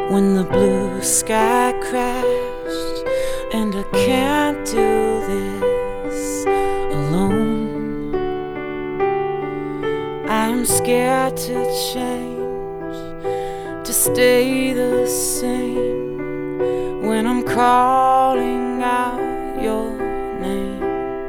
when the blue sky crashed, and I can't do this alone. I'm scared to change, to stay the same when I'm calling out your name.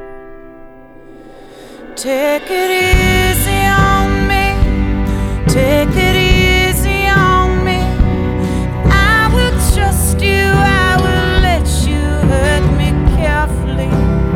Take it easy on me, take it easy on me. I will trust you, I will let you hurt me carefully.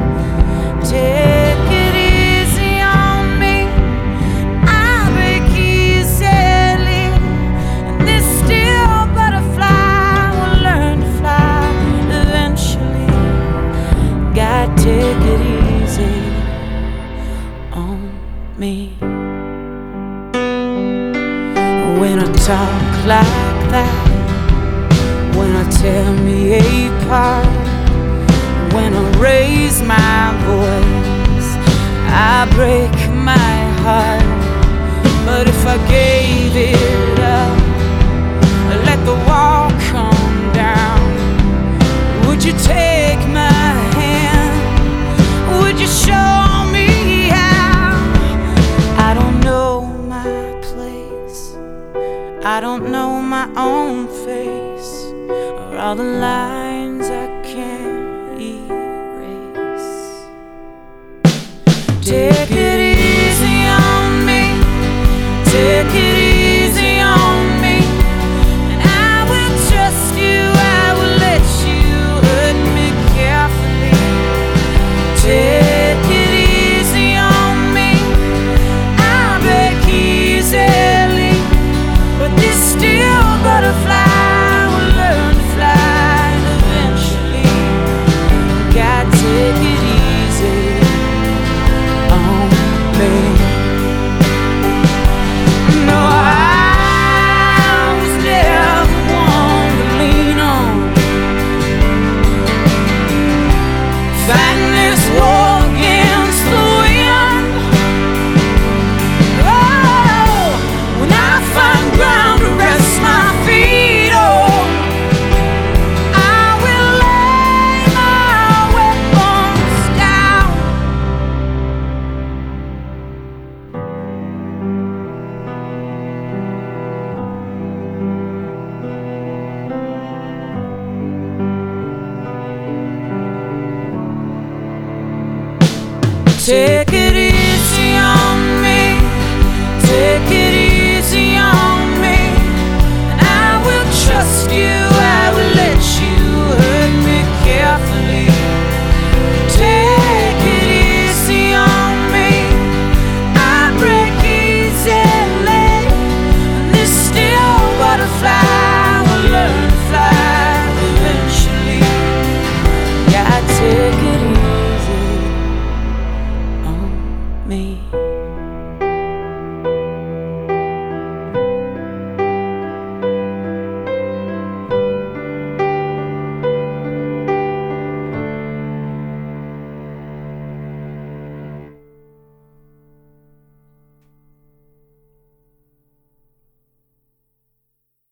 Take it easy on me, I break easily, and this still butterfly will learn to fly eventually. God, take it easy on me. When I talk like that, when I tear me apart, when I raise my voice, I break my heart. But if I gave it up, let the wall come down, would you take my hand? Would you show me how? I don't know my place, I don't know my own face, or all the lines I can't erase. Take it easy on me, take it